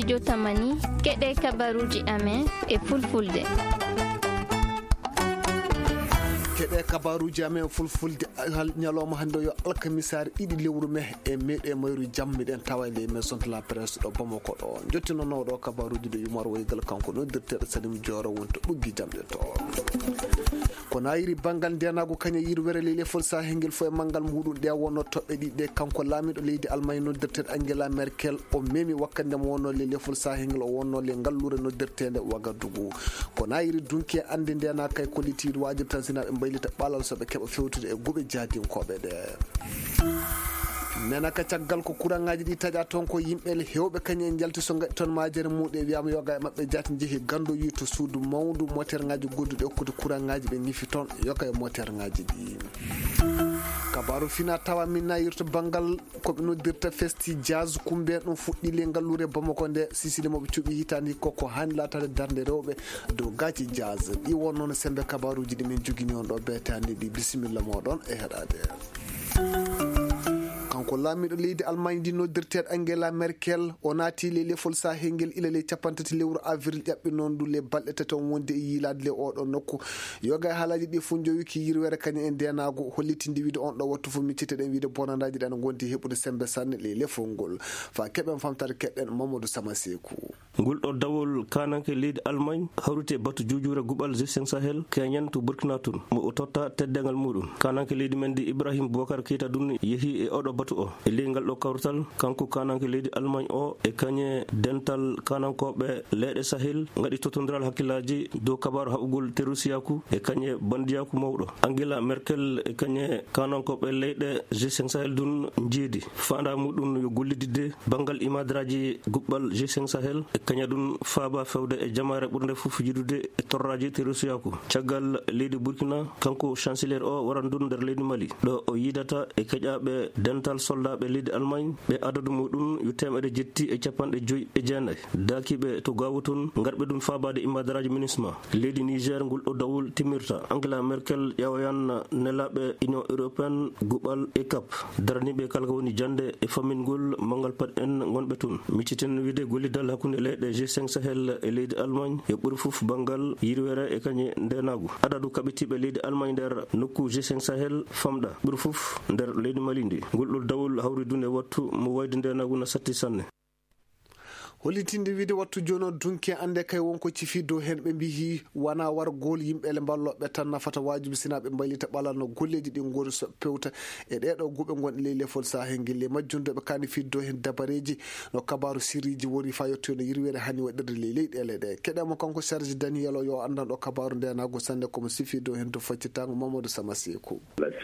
studio Tamani keɗe kabaruji amen e fulfulde. keɗe kabaruji amen fulfulde ñalawma hannde yo alkamisare ɗiɗi lewru me e meɗe mayru jammiɗen tawa nde maison de la presse ɗo Bamako ɗo jottinono ɗo kabaruji ɗo Yumar Woygal kanko noddirteɗo Salim Dioro wonto ɓuggi jamɗe to ko nayiri banggal ndenago kaña yirwere ley lefol sahengel fo e manggal muɗum ɗe wonno toɓɓe ɗiɗi kanko laamiɗo leydi Allemagne noddirteɗo Angela Merkel o memi wakkande mo wonno ley lefol sahengel o wonno le ngallure noddirtede Ouagadougou ko nayiri dunki ande ndena kay kollitiɗo wajibi tan sinaɓe mbaylita ɓalal soɓe keɓa fewtude e guɓe jadinkoɓe ɗe menaka caggal ko kurangaji ɗi taƴa toon ko yimɓele hewɓe kañum en jalti so gaɗi toon majere muɗe wiyama yoga e mabɓe jaati jeehi gandu yi to suudu mawdu moteur ngaji godduɗe hokkude kurangaji ɓe ñifi toon yoga e moteur ngaji ɗi kabaru fina tawa min nayirto banggal koɓe noddirta festi jazz kumbe ɗum fuɗɗi le ngallure Bamako nde sisili moɓe cuuɓi hitandi koko hani latade darde rewɓe dow gaci jazz ɗi won noon sembe kabaruji ɗi min jogini on ɗo betandi ɗi bisimilla moɗon e heɗade kanko laamiɗo leydi Allemagne ndi noddirteɗo Angela Merkel o naati le lefol sahengel ila le capantati lewru avril ƴaɓɓi noon du le balɗe tati on wonde e yiilade le oɗo nokku yoga e haalaji ɗi fo jowiki yirwere kañum e ndenago hollitinde wiide on ɗo wattu fo micciteɗen wiide bonandaji ɗen gondi heɓude sembe sanne le lefol ngol fa keɓen famtade keɗɗen Mamadou Sama Sekou ngol ɗo dawol kananke leydi Allemagne hawrite batu jujure guɓal G5 Sahel Keñan to Burkina tun mo o totta teddengal muɗum kananke leydi men di Ibrahim Boubacar Keita dun yeehi e oɗo batu o e leygal ɗo kawrutal kanko kananke leydi Allemagne o e kañe dental kanankoɓe leyɗe Sahel gaɗi totodiral hakkillaji dow kabaru haɓugol terrorisiyaku e kañe bandiyaku mawɗo Angela Merkel e kañe kanankoɓe leyɗe G5 Sahel dun jeedi fanda muɗum yo gollididde banggal imadiraji guɓɓal G5 Sahel e kaña ɗum faaba fewde e jamare ɓurde fof jidude e torraji terrorisiyaku caggal leydi Burkina kanko chancelier o waran dun nder leydi Mali ɗo o yidata e keƴaɓe dental soldaɓe leydi Allemagne ɓe adadu muɗum yo temedde jetti e capanɗe joyi e jeenayi dakiɓe to gawu toon garɓe ɗum fabade imadaraji MINUSMA leydi Niger ngol ɗo dawol timmirta Angela Merkel ƴewoyan nelaɓe Union européenne guɓal ECAP daraniɓe kala ko woni jande e famingol mangal pat en gonɓe toon micciten wiide gollidal hakkude leyɗe G5 Sahel e leydi Allemagne e ɓuuri fof banggal yirwere e kañe ndenagu adadu kaɓitiɓe leydi Allemagne nder nokku G5 Sahel famɗa ɓuuri fof nder leydi Mali ndi ngol ɗo dawol hawri dun e wattu mo wayde ndenagu na satti sanne hollitinde wiide wattu joni o dunki ande kay wonko cifi dow hen ɓe mbihi wona wargol yimɓele balloɓe tan nafata wajibi sina ɓe mbaylita ɓalal no golleji ɗi gori so pewta e ɗeɗo guɓe gonɗe ley lefol sahengel le majjundoɓe kani fiddo hen dabareji no kabaru siriji woni fa yettoy no yirwere hani waɗirde ley leyɗele ɗe keɗemo kanko Serge Daniel o yo andan ɗo kabaru ndenago sande komo sifi dow hen to faccitago Mamadou Sama Sekou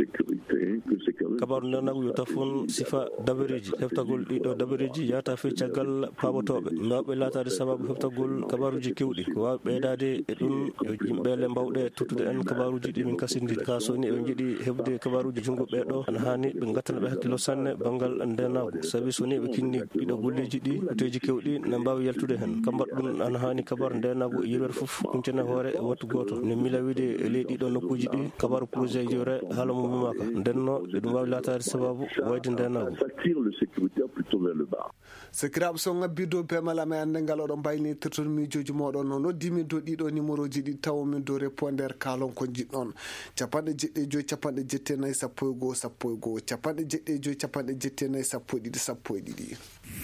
kabaru ndenago yo tafon sifa dabareji heftagol ɗiɗo dabareji yata fe caggal paɓotoɓe nawɓe latade sababu heftagol kabaruji kewɗi ko wawi ɓeydade e ɗum yo yimɓele mbawɗe tottude en kabaruji ɗi min kasidi ka soni eɓe jiiɗi heɓde kabaruji junggo ɓeɗo ana hani ɓe gattanaɓe hakkilo sanne banggal ndenago saabi soni ɓe kinni ɗiɗo golleji ɗi kuteji kewɗi ne mbawi yaltude hen kambat ɗum ana hani kabaru ndenago e yirwere foof kumtene hoore e wattu goto ne mila wiide e ley ɗiɗo nokkuji ɗi kabaru projet jore haala mum mimaka ndenno ɗum wawi latade sababu wayde ndenago sekiraɓe so ngabbi dow bemala me ande ngal oɗo mbaynitirton miijoji moɗon no noddimi dow ɗiɗo numéro ji ɗi tawamin dow répondeur kalon ko jiɗɗon capanɗe jeɗɗe joyi capanɗe jettenayyi sappo e goho sappo e goho capanɗe jeɗɗe joyi capanɗe jettenayyi sappo e ɗiɗi sappo e ɗiɗi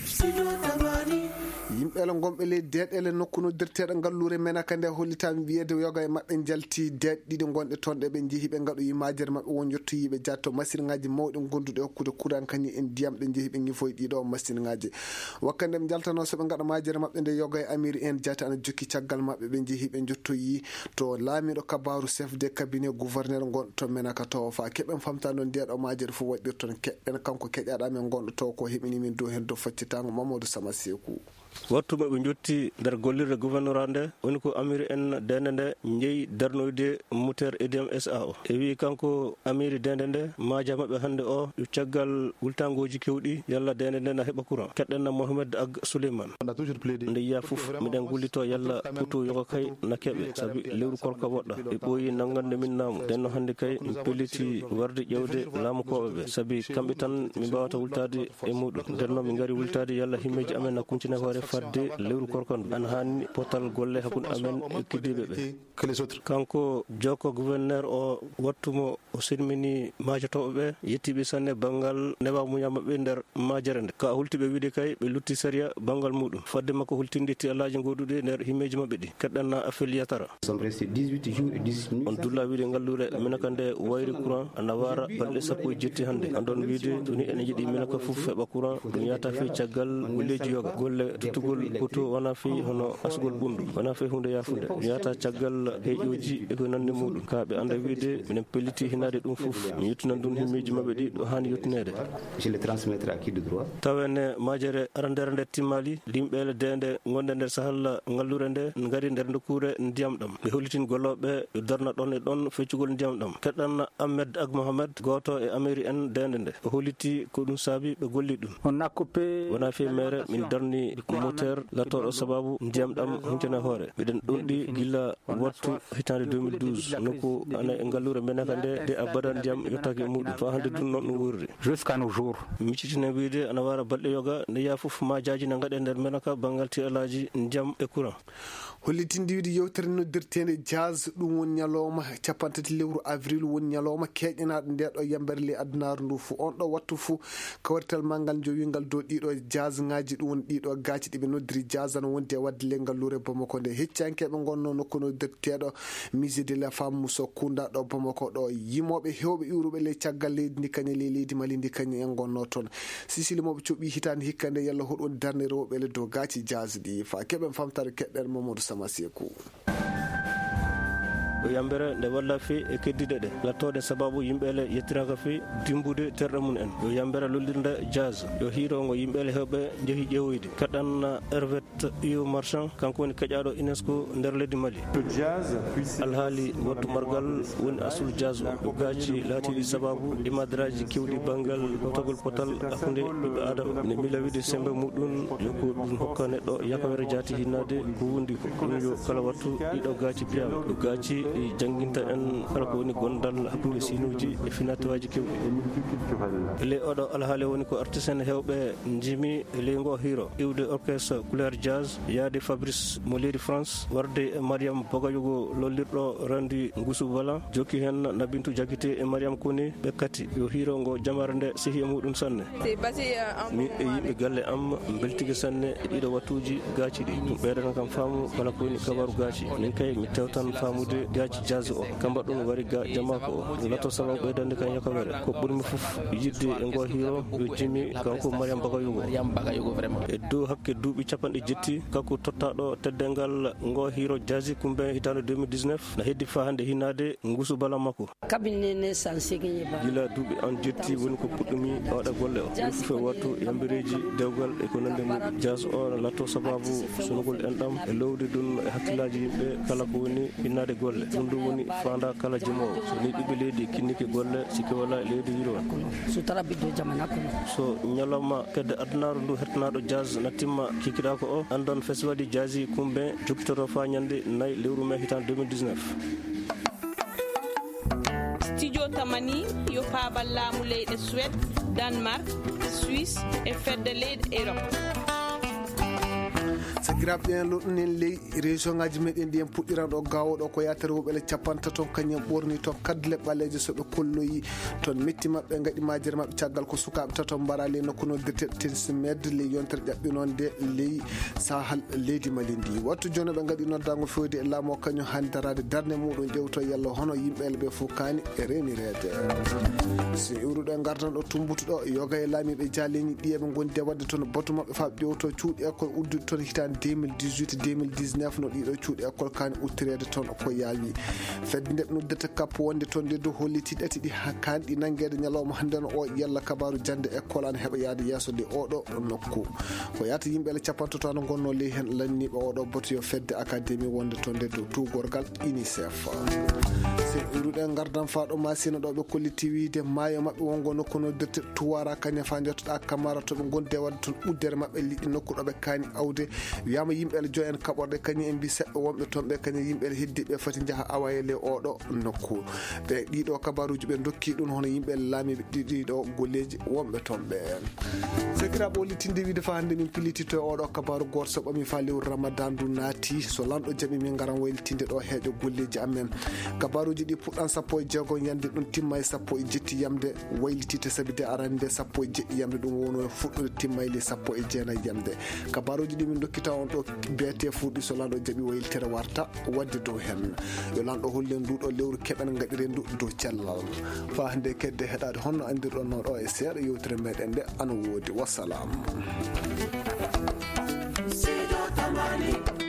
yimɓele gonɓe ley deɗele nokku noddirteɗo ngallure menaka nde hollitami wiyede yoga e mabɓe jalti deɗ ɗiɗi gonɗe toon ɗe ɓe jeehi ɓe gaɗo yimajere mabɓe won yettoyiɓe jatto machine ngaji mawɗe gonduɗe hokkude kuran kañum en ndiyam ɗe jeehi ɓe gifoye ɗiɗo machine ngaji wakkande ɓe jaltano soɓe gaɗa majere mabɓe nde yoga e amiri en jaati ana jokki caggal mabɓe ɓe jeehi ɓe jottoyi to laamiɗo kabaru chef de cabinet gouverneur gonɗo toon menaka taw fa keɓen famta noon ndeɗo majere fof waɗirton keɓɓen kanko keƴaɗamen gonɗo taw ko heɓinimin dow hen dow faccitago Mamadou Sama Sekou wattuɓe ɓe jotti nder gollirde gouvernorat nde woni ko amiri en dende nde jeeyi darnoyde moteur EDM SA o e wi kanko amiri dende nde maaja mabɓe hannde o yo caggal wultangoji kewɗi yalla dende nde na heɓa courant keɗɗenna Mohamed Ag Souleymane nde yiya fof miɗen gullito yalla puto yoko kay na keeɓe saabi lewru korka woɗɗa ɓe ɓooyi nanggande min naamu ndenno hannde kay mi pelliti warde ƴewde laamukoɓe ɓe saabi kamɓe tan mi mbawata wultade e muɗum ndenno mi gari wultade yalla himmeji amen na kumtina hoore fadde lewru korkondu an hanni potal golle hakkunde amen e kiddiɓe ɓe kanko jokko gouverneur o wattumo o silmini majotoɓe ɓe yettiɓe sanne banggal newa muñama ɓe nder majere nde ka hultiɓe wiide kay ɓe lutti séria banggal muɗum fadde makko hultinde tialaji goɗuɗe nder himmeji mabɓe ɗi keɗɗanna affaire yatara on dulla wiide ngallure minaka nde wayri courant ana wara balɗe 17 hande andon wiide toni ene jiiɗi minaka foof heɓa courant ɗum yata fi caggal golleji yoga golle tuttugol poto wona fi hono asgol ɓundu wona fi hunde yafude ɗum yata caggal heƴoji eko nande muɗum kaɓe anda wiide minen pelliti hinade ɗum foof mi yettinan ɗum himmeji mabɓe ɗi ɗo hani yettinede tawene majere arandere nde timmali limɓele dende gonde nder sahal ngallure nde gari nder nokkure ndiyam ɗam ɓe hollitin golloɓe ɓe darna ɗon e ɗon feccugol ndiyam ɗam keɗɗan Ahmed Ag Mohamed goto e amiri en dende nde o holliti ko ɗum saabi ɓe golli ɗum wona fi mere min darni ko moteur lattoɗo sababu ndiyam ɗam huntene hoore miɗen ɗonɗi gilla wattu hitande 2012 nokku ana e ngallure menaka nde de abada ndiyam yottake muɗum fa hande dun noon ɗum wurri jusqu'à nos jours miccitine wiide ana wara balɗe yoga nde yaa foof majaji ne gaɗe nder menaka banggal tialaji ndiyam e courant hollitinde wiide yewtere noddirtede jazz ɗum woni ñalawma 30 lewru avril woni ñalawma keƴƴanaɗo nde ɗo yambere le addunaru ndu fo on ɗo wattu fo kawrital mangal jowingal dow ɗiɗo jazz ngaji ɗum woni ɗiɗo gaci ɗiɓe noddiri jazz ana wonde wadde le ngallure Bamako nde heccankeɓe gonno nokku noddirteɗo musée de la femme Mousso Kounda ɗo Bamako ɗo yimoɓe hewɓe iwruɓe le caggal leydi ndi kañe le leydi Mali ndi kañe en gonno toon sisili moɓe cuɓi hitande hikka nde yalla hoɗum darne rewɓe le dow gaci jazz ɗi fa keɓen famtare keɗɗen Mamadou Samasekou o yambere nde walla fi e keddiɗe ɗe lattode sababu yimɓele yettiraka fi dimbude terɗe mum en yo yambere lollirde jazz yo hiirongo yimɓele hewɓe jeehi ƴeewoyde keɗɗan Hervet Iyo Marchand kanko woni keƴaɗo UNESCO nder leydi Mali alhaali wattu margal woni asul jazz o ɗo gaaci laatiɗi sababu imadiraji kewɗi banggal togol potal hakkude ɓiɓɓe adama ne mila wiide sembe muɗum yoko ɗum hokka neɗɗo yakawere jaati hinnade ko wundi ko ɗum yo kala wattu ɗiɗo gaaci piyama ɗo gaaci ɗi jangguinta en kala ko woni gondal hakkude sinuji e finatawaji kewɗi le oɗo alhaali woni ko artisan hewɓe jimi leygo hiiro iwde orchestre couleur jazz yaade Fabrice mo leydi France warde e Mariam Bagayogo lollirɗo rendi Ngoussou Bala jokki hen Nabintou Diakité e Mariam Kone ɓe kati yo hiiro ngo jamare nde sehi e muɗum sanne min e yimɓe galle am beltigue sanne e ɗiɗo wattuji gaaci ɗi ɗum ɓeydana kam faamu kala ko woni kabaru gaaci min kay mi tewtan famude gaaci jazz o kamba ɗum wari ga jamako o latto sababu ɓeydande kan yakawere ko ɓurmi foof yidde e ngo hiiro yo jimi kanko Mariam Bagayogo e dow hakke duuɓi 50 kanko tottaɗo teddengal ngo hiiro jazz kumbe hitande 2019 na heddi fa hande hinnade Ngoussou Bala makko gila duuɓi an jetti woni ko puɗɗumi waɗa golle o ɗum foof e wattu yambireji dewgal e ko nande muɗum jazz o na latto sababu sonogol enɗam e lowde ɗum e hakkillaji yimɓe kala ko woni hinnade golle ɗum ɗum woni fanda kala jimowo so ni ɗiɓe leydi kinnike golle sikki wala e leydi yiro so ñalawma kedde addunaru ndu hettanaɗo jazz na timma kikkiɗa ko o andon festival di jazz kumbe jokkitoto fa ñande 4 lewru mai hitande 2019 studio tamani yo paabal laamu leyɗe Suède, Danemark, Suisse e fedde leyɗe Europe sagiraɓe ɗen loɗunen ley région ngaji meɗen ɗiyen puɗɗiran ɗo gawoɗo ko yatere woɓele 50 kañum ɓorni toon kadle ɓaleje soɓe kolloyi toon metti mabɓe gaɗi majere mabɓe caggal ko sukaɓe tato mbara ley nokku noddirteɗo tensimede ley yontere ƴaɓɓinonde ley sahal leydi Mali ndi wattu joni ɓe gaɗi noddago fewde e laamu o kañum hani darade darde muɗum ƴewto yalla hono yimɓele ɓe fof kani e remirede so iwruɗo gardan ɗo tumbutuɗo yoga e laamiɓe jaleñi ɗiyeɓe gondi e wadde toon batu mabɓe fa ƴewto cuuɗi école uddude toon hitande 2018 2019 no ɗiɗo cuuɗi école kani uttirede toon ko yaawi fedde nde noddete kappo wonde toon nde dow holliti ɗati ɗi kani ɗi nanguede ñalawma hande o yalla kabaru jande école an heeɓa yaade yesso de oɗo nokku ko yata yimɓele 50 gonno ley hen lanniɓe oɗo batu yo fedde académie wonde toon nde dow tugorgal UNICEF ruɗen gardan faɗo masina ɗo ɓe kolliti wiide maayo maɓɓe wongo nokku noddirte tuwara kaña fa jottoɗa camara to ɓe gonde wadde toon uddere maɓɓe liɗɗi nokku ɗo ɓe kaani awde wiyama yimɓele jo en kaɓorɗe kañum en mbi seɓɓe wonɓe toon ɓe kañum yimɓele heddiɓe foti jaaha awayele oɗo nokku ɓe ɗiɗo kabaruji ɓe dokki ɗum hono yimɓele laamiɓe ɗiɗo golleji wonɓe toon ɓe sekiraɓe wollitinde wiide fa hande min pilitito e oɗo kabaru goto so ɓami fa lewru ramadan du naati so lanɗo jaaɓi min garan waylitinde ɗo heeƴo golleji amen kabaruji ɗi puɗɗan 16 yande ɗum timma e 17 yamde waylitite sabi de arande 17 yamde ɗum wono fuɗɗude timmayli 19 yamde kabaruji ɗi min dokkita on ɗo beete fuɗɗi so lanɗo jaaɓi waylitere warta wadde dow hen yo lanɗo hollen nduɗo lewru keɓen gaɗire ndu dow cellal fa hande kedde heɗade honno andirɗon no ɗo e seeɗa yewtere meɗen nde ana woodi wassalam.